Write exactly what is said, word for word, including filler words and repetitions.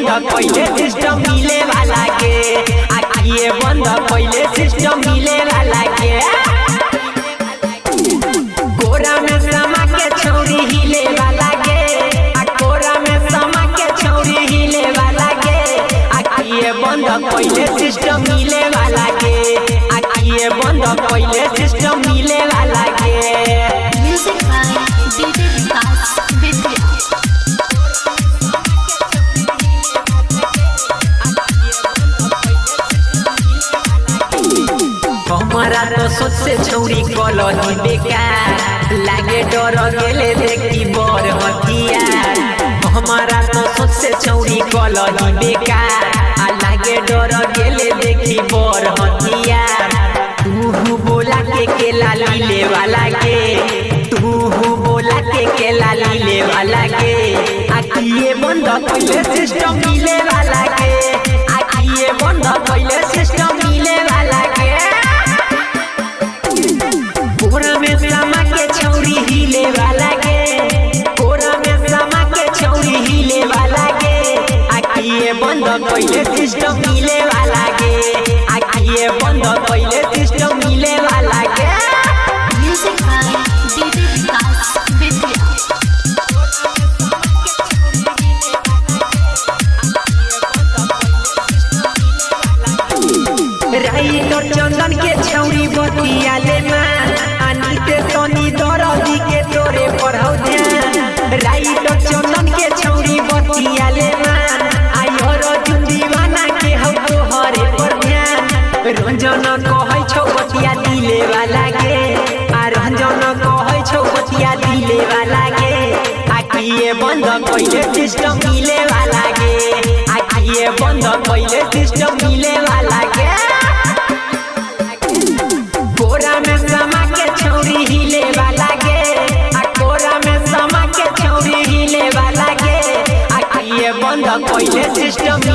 बंद पहले सिस्टम मिले वाला के आखिए बंद पहले सिस्टम मिले वाला के कोरा में समा के छौरी हिले वाला के आ कोरा में समा के छौरी हिले वाला के आखिए बंद पहले सिस्टम मिले वाला के आखिए बंद पहले सिस्टम मिले वाला के music by DJ Vikas Vidya हमारा तो सोच से छौरी कलही बेकार लागे डर गेले देखी बर हथियार हमारा तो सोच से छौरी कलही बेकार आ लागे डर गेले देखी बर हथियार तू बोला के केला लीले वाला के तू बोला के केला लीले वाला के आखिए बंद पहले सिस्टम मिले वाला के आखिए बंद पहले सिस्टम मिले वाला के कोरा में समा के छौरी हिले वाला के कोरा में समा के छौरी हिले वाला के आखिए बंद पहले सिस्टम मिले वाला के आखिए बंद पहले सिस्टम मिले वाला के music by DJ Vikas Vidya writer Chandan के छौरी बतिया ले अनिते सोनी दरदी के तोरे पढ़ौ ध्यान राइटर चंदन के छौरी बतिया ले आयर जुन दीवाना के हौ तोहरे पर ध्यान रंजन कहै छौ बतिया दिले वाला के आ रंजन कहै छौ बतिया दिले वाला के आखिए बंद पहले सिस्टम मिले वाला के आखिए बंद पहले सिस्टम मिले वाला के कोरा में समा के छौरी हिले वाला के आ कोरा में समा के छौरी हिले वाला के आखिए बंद पहले सिस्टम